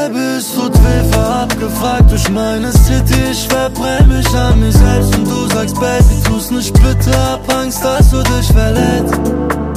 Baby, es tut weh, war abgefragt durch meine City. Ich verbrenn mich an mir selbst und du sagst, Baby, tu's nicht bitte, hab Angst, dass du dich verletzt.